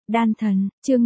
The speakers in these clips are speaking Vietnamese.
Đan thần, chương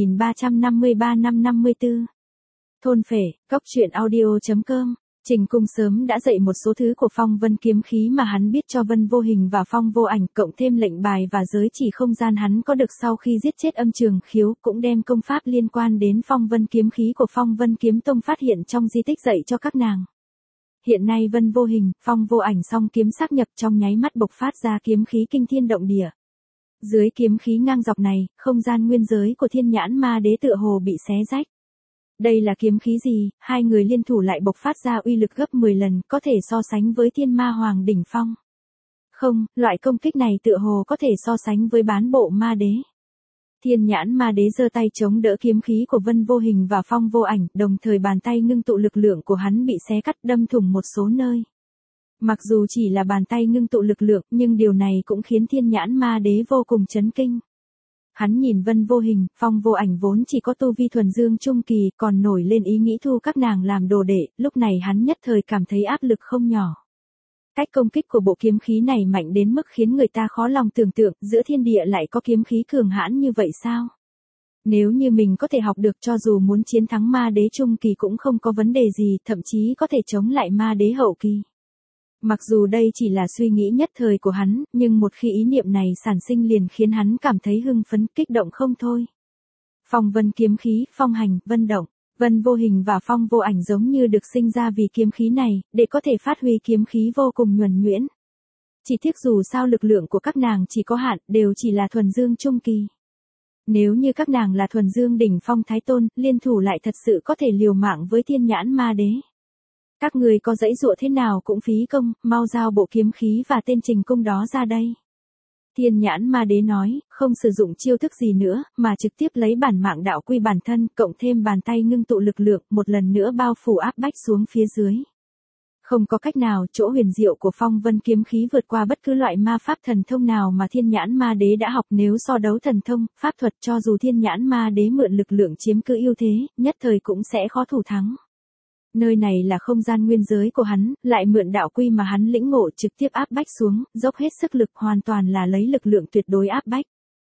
1353 năm 54. Thôn phệ, cốc truyện audio.com. Trình Cung sớm đã dạy một số thứ của phong vân kiếm khí mà hắn biết cho Vân Vô Hình và Phong Vô Ảnh, cộng thêm lệnh bài và giới chỉ không gian hắn có được sau khi giết chết Âm Trường Khiếu, cũng đem công pháp liên quan đến phong vân kiếm khí của Phong Vân Kiếm Tông phát hiện trong di tích dạy cho các nàng. Hiện nay Vân Vô Hình, Phong Vô Ảnh song kiếm sắc nhập trong nháy mắt bộc phát ra kiếm khí kinh thiên động địa. Dưới kiếm khí ngang dọc này, không gian nguyên giới của Thiên Nhãn Ma Đế tựa hồ bị xé rách. Đây là kiếm khí gì? Hai người liên thủ lại bộc phát ra uy lực gấp 10 lần, có thể so sánh với Thiên Ma Hoàng đỉnh phong. Không, loại công kích này tựa hồ có thể so sánh với bán bộ ma đế. Thiên Nhãn Ma Đế giơ tay chống đỡ kiếm khí của Vân Vô Hình và Phong Vô Ảnh, đồng thời bàn tay ngưng tụ lực lượng của hắn bị xé cắt đâm thủng một số nơi. Mặc dù chỉ là bàn tay ngưng tụ lực lượng, nhưng điều này cũng khiến Thiên Nhãn Ma Đế vô cùng chấn kinh. Hắn nhìn Vân Vô Hình, Phong Vô Ảnh vốn chỉ có tu vi thuần dương trung kỳ, còn nổi lên ý nghĩ thu các nàng làm đồ đệ, lúc này hắn nhất thời cảm thấy áp lực không nhỏ. Cách công kích của bộ kiếm khí này mạnh đến mức khiến người ta khó lòng tưởng tượng, giữa thiên địa lại có kiếm khí cường hãn như vậy sao? Nếu như mình có thể học được, cho dù muốn chiến thắng ma đế trung kỳ cũng không có vấn đề gì, thậm chí có thể chống lại ma đế hậu kỳ. Mặc dù đây chỉ là suy nghĩ nhất thời của hắn, nhưng một khi ý niệm này sản sinh liền khiến hắn cảm thấy hưng phấn, kích động không thôi. Phong vân kiếm khí, phong hành, vân động, Vân Vô Hình và Phong Vô Ảnh giống như được sinh ra vì kiếm khí này, để có thể phát huy kiếm khí vô cùng nhuần nhuyễn. Chỉ tiếc dù sao lực lượng của các nàng chỉ có hạn, đều chỉ là thuần dương trung kỳ. Nếu như các nàng là thuần dương đỉnh phong thái tôn, liên thủ lại thật sự có thể liều mạng với Thiên Nhãn Ma Đế. Các người có dãy dụa thế nào cũng phí công, mau giao bộ kiếm khí và tên Trình Cung đó ra đây. Thiên Nhãn Ma Đế nói, không sử dụng chiêu thức gì nữa, mà trực tiếp lấy bản mạng đạo quy bản thân, cộng thêm bàn tay ngưng tụ lực lượng, một lần nữa bao phủ áp bách xuống phía dưới. Không có cách nào, chỗ huyền diệu của phong vân kiếm khí vượt qua bất cứ loại ma pháp thần thông nào mà Thiên Nhãn Ma Đế đã học. Nếu so đấu thần thông, pháp thuật, cho dù Thiên Nhãn Ma Đế mượn lực lượng chiếm cứ ưu thế, nhất thời cũng sẽ khó thủ thắng. Nơi này là không gian nguyên giới của hắn, lại mượn đạo quy mà hắn lĩnh ngộ, trực tiếp áp bách xuống, dốc hết sức lực, hoàn toàn là lấy lực lượng tuyệt đối áp bách.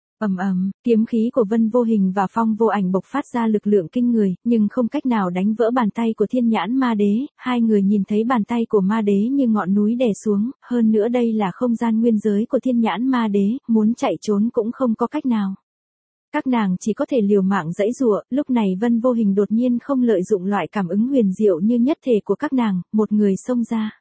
Kiếm khí của Vân Vô Hình và Phong Vô Ảnh bộc phát ra lực lượng kinh người, nhưng không cách nào đánh vỡ bàn tay của Thiên Nhãn Ma Đế. Hai người nhìn thấy bàn tay của ma đế như ngọn núi đè xuống, hơn nữa đây là không gian nguyên giới của Thiên Nhãn Ma Đế, muốn chạy trốn cũng không có cách nào. Các nàng chỉ có thể liều mạng giãy giụa. Lúc này Vân Vô Hình đột nhiên không lợi dụng loại cảm ứng huyền diệu như nhất thể của các nàng, một người xông ra.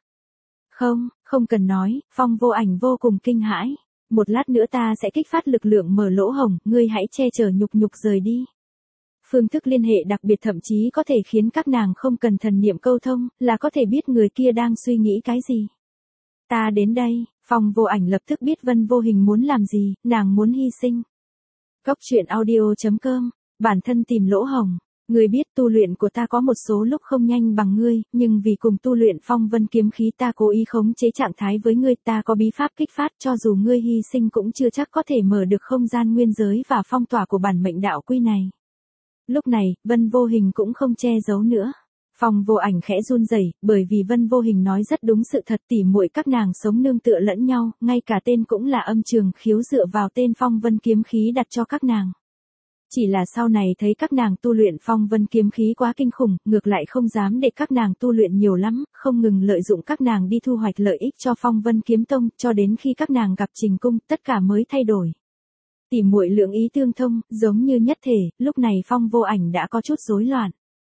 Không cần nói, Phong Vô Ảnh vô cùng kinh hãi. Một lát nữa ta sẽ kích phát lực lượng mở lỗ hổng, ngươi hãy che chở nhục rời đi. Phương thức liên hệ đặc biệt thậm chí có thể khiến các nàng không cần thần niệm câu thông, là có thể biết người kia đang suy nghĩ cái gì. Ta đến đây. Phong Vô Ảnh lập tức biết Vân Vô Hình muốn làm gì, nàng muốn hy sinh. Cốc truyện audio.com, bản thân tìm lỗ hổng. Ngươi biết tu luyện của ta có một số lúc không nhanh bằng ngươi, nhưng vì cùng tu luyện phong vân kiếm khí ta cố ý khống chế trạng thái với ngươi, ta có bí pháp kích phát, cho dù ngươi hy sinh cũng chưa chắc có thể mở được không gian nguyên giới và phong tỏa của bản mệnh đạo quy này. Lúc này, Vân Vô Hình cũng không che giấu nữa. Phong Vô Ảnh khẽ run rẩy, bởi vì Vân Vô Hình nói rất đúng sự thật, tỉ muội các nàng sống nương tựa lẫn nhau, ngay cả tên cũng là Âm Trường Khiếu dựa vào tên phong vân kiếm khí đặt cho các nàng. Chỉ là sau này thấy các nàng tu luyện phong vân kiếm khí quá kinh khủng, ngược lại không dám để các nàng tu luyện nhiều lắm, không ngừng lợi dụng các nàng đi thu hoạch lợi ích cho Phong Vân Kiếm Tông, cho đến khi các nàng gặp Trình Cung, tất cả mới thay đổi. Tỉ muội lượng ý tương thông, giống như nhất thể. Lúc này Phong Vô Ảnh đã có chút rối loạn.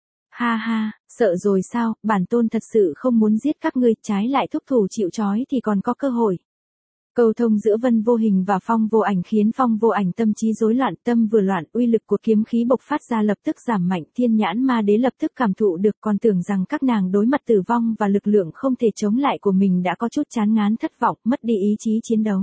Ha, sợ rồi sao, bản tôn thật sự không muốn giết các ngươi, trái lại thúc thủ chịu trói thì còn có cơ hội. Câu thông giữa Vân Vô Hình và Phong Vô Ảnh khiến Phong Vô Ảnh tâm trí rối loạn, tâm vừa loạn, uy lực của kiếm khí bộc phát ra lập tức giảm mạnh. Thiên Nhãn Ma Đế lập tức cảm thụ được, còn tưởng rằng các nàng đối mặt tử vong và lực lượng không thể chống lại của mình đã có chút chán ngán thất vọng, mất đi ý chí chiến đấu.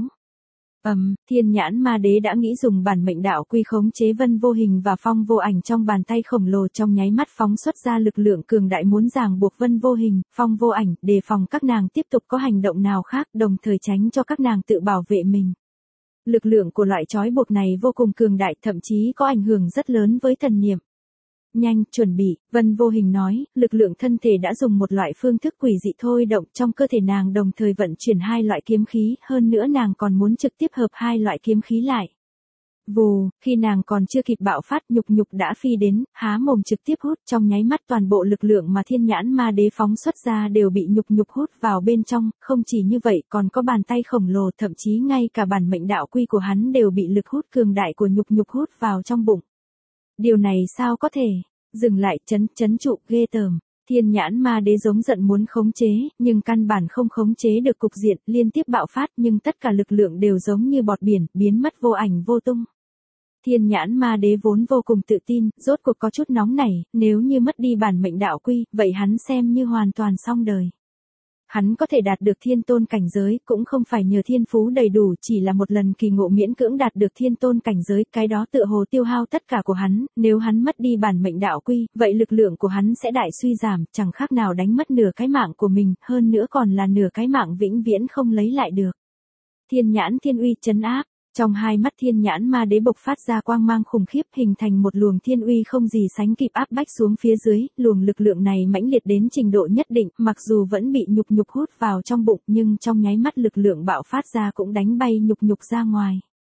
Thiên Nhãn Ma Đế đã nghĩ dùng bản mệnh đạo quy khống chế Vân Vô Hình và Phong Vô Ảnh trong bàn tay khổng lồ, trong nháy mắt phóng xuất ra lực lượng cường đại muốn ràng buộc Vân Vô Hình, Phong Vô Ảnh, đề phòng các nàng tiếp tục có hành động nào khác, đồng thời tránh cho các nàng tự bảo vệ mình. Lực lượng của loại trói buộc này vô cùng cường đại, thậm chí có ảnh hưởng rất lớn với thần niệm. Nhanh, chuẩn bị, Vân Vô Hình nói, lực lượng thân thể đã dùng một loại phương thức quỷ dị thôi động, trong cơ thể nàng đồng thời vận chuyển hai loại kiếm khí, hơn nữa nàng còn muốn trực tiếp hợp hai loại kiếm khí lại. Vù, khi nàng còn chưa kịp bạo phát, nhục nhục đã phi đến, há mồm trực tiếp hút, trong nháy mắt toàn bộ lực lượng mà thiên nhãn ma đế phóng xuất ra đều bị nhục nhục hút vào bên trong, không chỉ như vậy còn có bàn tay khổng lồ, thậm chí ngay cả bản mệnh đạo quy của hắn đều bị lực hút cường đại của nhục nhục hút vào trong bụng. Điều này sao có thể? Dừng lại, chấn trụ, ghê tởm. Thiên nhãn ma đế giống giận muốn khống chế, nhưng căn bản không khống chế được cục diện, liên tiếp bạo phát nhưng tất cả lực lượng đều giống như bọt biển, biến mất vô ảnh vô tung. Thiên nhãn ma đế vốn vô cùng tự tin, rốt cuộc có chút nóng nảy, nếu như mất đi bản mệnh đạo quy, vậy hắn xem như hoàn toàn xong đời. Hắn có thể đạt được thiên tôn cảnh giới, cũng không phải nhờ thiên phú đầy đủ, chỉ là một lần kỳ ngộ miễn cưỡng đạt được thiên tôn cảnh giới, cái đó tựa hồ tiêu hao tất cả của hắn, nếu hắn mất đi bản mệnh đạo quy, vậy lực lượng của hắn sẽ đại suy giảm, chẳng khác nào đánh mất nửa cái mạng của mình, hơn nữa còn là nửa cái mạng vĩnh viễn không lấy lại được. Thiên nhãn thiên uy trấn áp. Trong hai mắt thiên nhãn ma đế bộc phát ra quang mang khủng khiếp, hình thành một luồng thiên uy không gì sánh kịp áp bách xuống phía dưới, luồng lực lượng này mãnh liệt đến trình độ nhất định, mặc dù vẫn bị nhục nhục hút vào trong bụng, nhưng trong nháy mắt lực lượng bạo phát ra cũng đánh bay nhục nhục ra ngoài.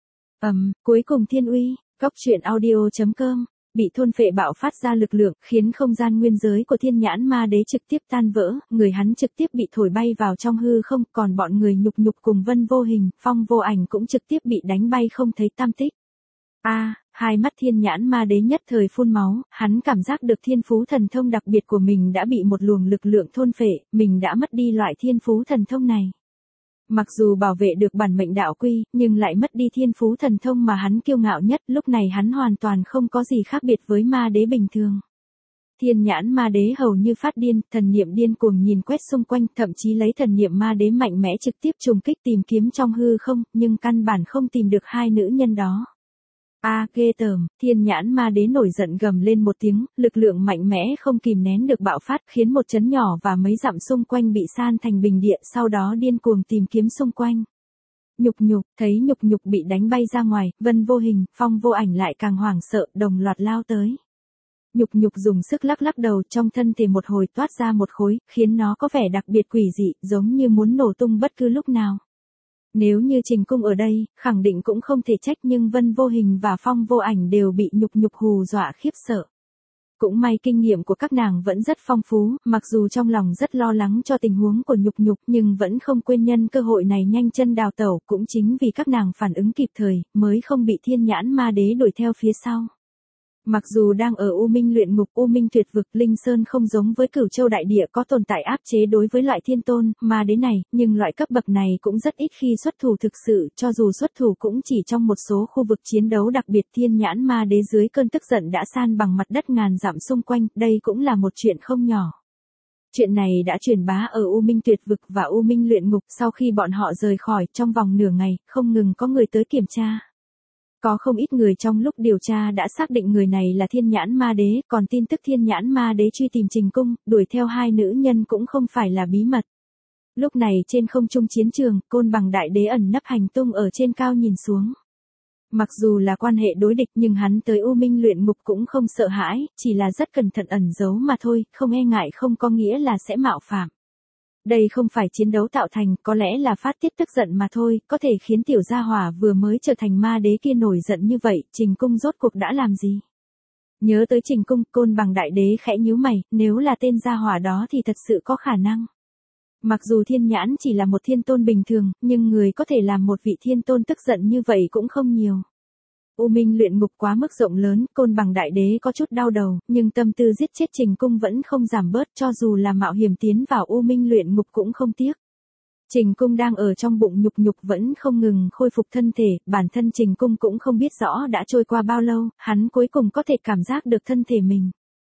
Cuối cùng thiên uy, coctruyện.audio.com bị thôn phệ bạo phát ra lực lượng, khiến không gian nguyên giới của thiên nhãn ma đế trực tiếp tan vỡ, người hắn trực tiếp bị thổi bay vào trong hư không, còn bọn người nhục nhục cùng Vân Vô Hình, Phong Vô Ảnh cũng trực tiếp bị đánh bay không thấy tăm tích. Hai mắt thiên nhãn ma đế nhất thời phun máu, hắn cảm giác được thiên phú thần thông đặc biệt của mình đã bị một luồng lực lượng thôn phệ, mình đã mất đi loại thiên phú thần thông này. Mặc dù bảo vệ được bản mệnh đạo quy, nhưng lại mất đi thiên phú thần thông mà hắn kiêu ngạo nhất, lúc này hắn hoàn toàn không có gì khác biệt với ma đế bình thường. Thiên nhãn ma đế hầu như phát điên, thần niệm điên cuồng nhìn quét xung quanh, thậm chí lấy thần niệm ma đế mạnh mẽ trực tiếp trùng kích tìm kiếm trong hư không, nhưng căn bản không tìm được hai nữ nhân đó. Ghê tởm, thiên nhãn ma đế nổi giận gầm lên một tiếng, lực lượng mạnh mẽ không kìm nén được bạo phát, khiến một trấn nhỏ và mấy dặm xung quanh bị san thành bình địa, sau đó điên cuồng tìm kiếm xung quanh. Nhục nhục, thấy nhục nhục bị đánh bay ra ngoài, Vân Vô Hình, Phong Vô Ảnh lại càng hoảng sợ, đồng loạt lao tới. Nhục nhục dùng sức lắc lắc đầu, trong thân thể một hồi toát ra một khối, khiến nó có vẻ đặc biệt quỷ dị, giống như muốn nổ tung bất cứ lúc nào. Nếu như Trình Cung ở đây, khẳng định cũng không thể trách, nhưng Vân Vô Hình và Phong Vô Ảnh đều bị nhục nhục hù dọa khiếp sợ. Cũng may kinh nghiệm của các nàng vẫn rất phong phú, mặc dù trong lòng rất lo lắng cho tình huống của nhục nhục, nhưng vẫn không quên nhân cơ hội này nhanh chân đào tẩu, cũng chính vì các nàng phản ứng kịp thời, mới không bị thiên nhãn ma đế đuổi theo phía sau. Mặc dù đang ở U Minh luyện ngục, U Minh tuyệt vực, Linh Sơn không giống với Cửu Châu đại địa có tồn tại áp chế đối với loại thiên tôn, ma đế này, nhưng loại cấp bậc này cũng rất ít khi xuất thủ thực sự, cho dù xuất thủ cũng chỉ trong một số khu vực chiến đấu đặc biệt. Thiên nhãn ma đế dưới cơn tức giận đã san bằng mặt đất ngàn dặm xung quanh, đây cũng là một chuyện không nhỏ. Chuyện này đã truyền bá ở U Minh tuyệt vực và U Minh luyện ngục, sau khi bọn họ rời khỏi, trong vòng nửa ngày, không ngừng có người tới kiểm tra. Có không ít người trong lúc điều tra đã xác định người này là thiên nhãn ma đế, còn tin tức thiên nhãn ma đế truy tìm Trình Cung, đuổi theo hai nữ nhân cũng không phải là bí mật. Lúc này trên không trung chiến trường, Côn Bằng đại đế ẩn nấp hành tung ở trên cao nhìn xuống. Mặc dù là quan hệ đối địch nhưng hắn tới U Minh luyện ngục cũng không sợ hãi, chỉ là rất cẩn thận ẩn giấu mà thôi, không e ngại không có nghĩa là sẽ mạo phạm. Đây không phải chiến đấu tạo thành, có lẽ là phát tiết tức giận mà thôi, có thể khiến tiểu gia hỏa vừa mới trở thành ma đế kia nổi giận như vậy, Trình Cung rốt cuộc đã làm gì? Nhớ tới Trình Cung, Côn Bằng đại đế khẽ nhíu mày, nếu là tên gia hỏa đó thì thật sự có khả năng. Mặc dù thiên nhãn chỉ là một thiên tôn bình thường, nhưng người có thể làm một vị thiên tôn tức giận như vậy cũng không nhiều. U Minh luyện ngục quá mức rộng lớn, Côn Bằng đại đế có chút đau đầu, nhưng tâm tư giết chết Trình Cung vẫn không giảm bớt, cho dù là mạo hiểm tiến vào U Minh luyện ngục cũng không tiếc. Trình Cung đang ở trong bụng nhục nhục vẫn không ngừng khôi phục thân thể, bản thân Trình Cung cũng không biết rõ đã trôi qua bao lâu, hắn cuối cùng có thể cảm giác được thân thể mình.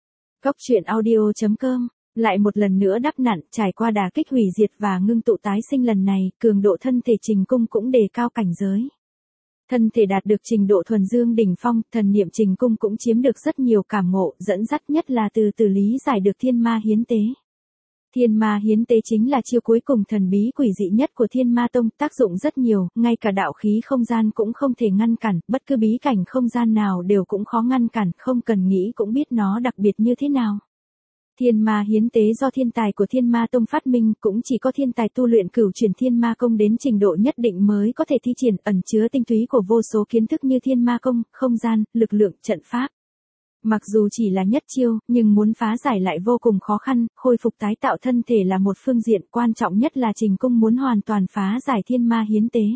Coctruyện.audio.com lại một lần nữa đắp nặn, trải qua đả kích hủy diệt và ngưng tụ tái sinh lần này, cường độ thân thể Trình Cung cũng đề cao cảnh giới. Thân thể đạt được trình độ thuần dương đỉnh phong, thần niệm Trình Cung cũng chiếm được rất nhiều cảm ngộ, dẫn dắt nhất là từ lý giải được thiên ma hiến tế. Thiên ma hiến tế chính là chiêu cuối cùng thần bí quỷ dị nhất của Thiên Ma Tông, tác dụng rất nhiều, ngay cả đạo khí không gian cũng không thể ngăn cản, bất cứ bí cảnh không gian nào đều cũng khó ngăn cản, không cần nghĩ cũng biết nó đặc biệt như thế nào. Thiên ma hiến tế do thiên tài của Thiên Ma Tông phát minh, cũng chỉ có thiên tài tu luyện cửu chuyển thiên ma công đến trình độ nhất định mới có thể thi triển, ẩn chứa tinh túy của vô số kiến thức như thiên ma công, không gian, lực lượng, trận pháp. Mặc dù chỉ là nhất chiêu, nhưng muốn phá giải lại vô cùng khó khăn, khôi phục tái tạo thân thể là một phương diện, quan trọng nhất là Trình Cung muốn hoàn toàn phá giải thiên ma hiến tế.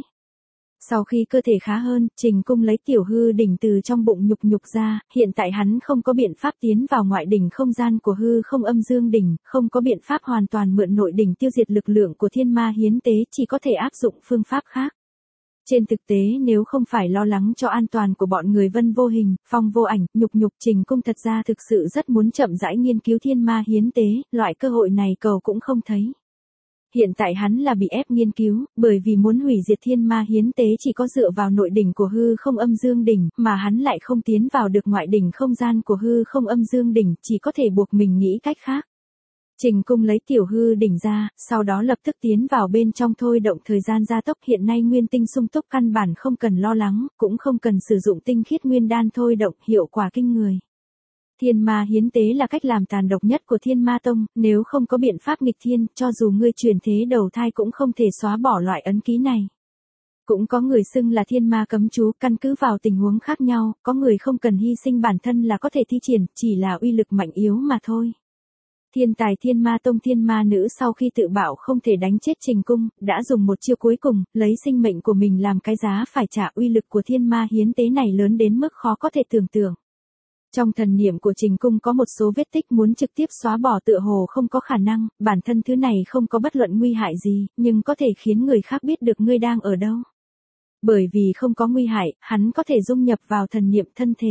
Sau khi cơ thể khá hơn, Trình Cung lấy tiểu hư đỉnh từ trong bụng nhục nhục ra, hiện tại hắn không có biện pháp tiến vào ngoại đỉnh không gian của hư không âm dương đỉnh, không có biện pháp hoàn toàn mượn nội đỉnh tiêu diệt lực lượng của thiên ma hiến tế, chỉ có thể áp dụng phương pháp khác. Trên thực tế nếu không phải lo lắng cho an toàn của bọn người Vân Vô Hình, Phong Vô Ảnh, nhục nhục, Trình Cung thật ra thực sự rất muốn chậm rãi nghiên cứu thiên ma hiến tế, loại cơ hội này cầu cũng không thấy. Hiện tại hắn là bị ép nghiên cứu, bởi vì muốn hủy diệt thiên ma hiến tế chỉ có dựa vào nội đỉnh của hư không âm dương đỉnh, mà hắn lại không tiến vào được ngoại đỉnh không gian của hư không âm dương đỉnh, chỉ có thể buộc mình nghĩ cách khác. Trình Cung lấy tiểu hư đỉnh ra, sau đó lập tức tiến vào bên trong thôi động thời gian gia tốc, hiện nay nguyên tinh sung túc căn bản không cần lo lắng, cũng không cần sử dụng tinh khiết nguyên đan thôi động, hiệu quả kinh người. Thiên ma hiến tế là cách làm tàn độc nhất của Thiên Ma Tông, nếu không có biện pháp nghịch thiên, cho dù ngươi chuyển thế đầu thai cũng không thể xóa bỏ loại ấn ký này. Cũng có người xưng là thiên ma cấm chú, căn cứ vào tình huống khác nhau, có người không cần hy sinh bản thân là có thể thi triển, chỉ là uy lực mạnh yếu mà thôi. Thiên tài Thiên Ma Tông thiên ma nữ sau khi tự bảo không thể đánh chết Trình Cung, đã dùng một chiêu cuối cùng, lấy sinh mệnh của mình làm cái giá phải trả, uy lực của thiên ma hiến tế này lớn đến mức khó có thể tưởng tượng. Trong thần niệm của Trình Cung có một số vết tích muốn trực tiếp xóa bỏ tựa hồ không có khả năng, bản thân thứ này không có bất luận nguy hại gì, nhưng có thể khiến người khác biết được ngươi đang ở đâu. Bởi vì không có nguy hại, hắn có thể dung nhập vào thần niệm thân thể.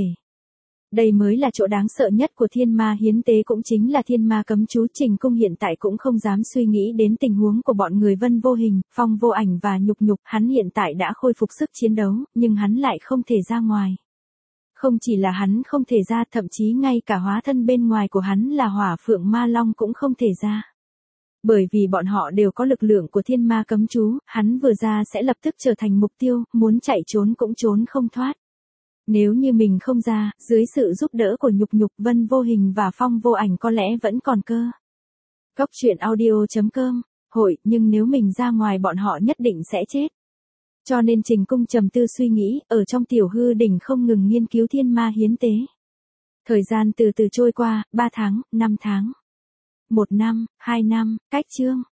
Đây mới là chỗ đáng sợ nhất của thiên ma hiến tế, cũng chính là thiên ma cấm chú. Trình Cung hiện tại cũng không dám suy nghĩ đến tình huống của bọn người Vân Vô Hình, Phong Vô Ảnh và nhục nhục, hắn hiện tại đã khôi phục sức chiến đấu, nhưng hắn lại không thể ra ngoài. Không chỉ là hắn không thể ra, thậm chí ngay cả hóa thân bên ngoài của hắn là Hỏa Phượng Ma Long cũng không thể ra. Bởi vì bọn họ đều có lực lượng của thiên ma cấm chú, hắn vừa ra sẽ lập tức trở thành mục tiêu, muốn chạy trốn cũng trốn không thoát. Nếu như mình không ra, dưới sự giúp đỡ của nhục nhục, Vân Vô Hình và Phong Vô Ảnh có lẽ vẫn còn cơ. Góc truyện audio.com, hội, nhưng nếu mình ra ngoài bọn họ nhất định sẽ chết. Cho nên Trình Cung trầm tư suy nghĩ, ở trong tiểu hư đỉnh không ngừng nghiên cứu thiên ma hiến tế. Thời gian từ từ trôi qua, 3 tháng, 5 tháng. 1 năm, 2 năm, cách chương.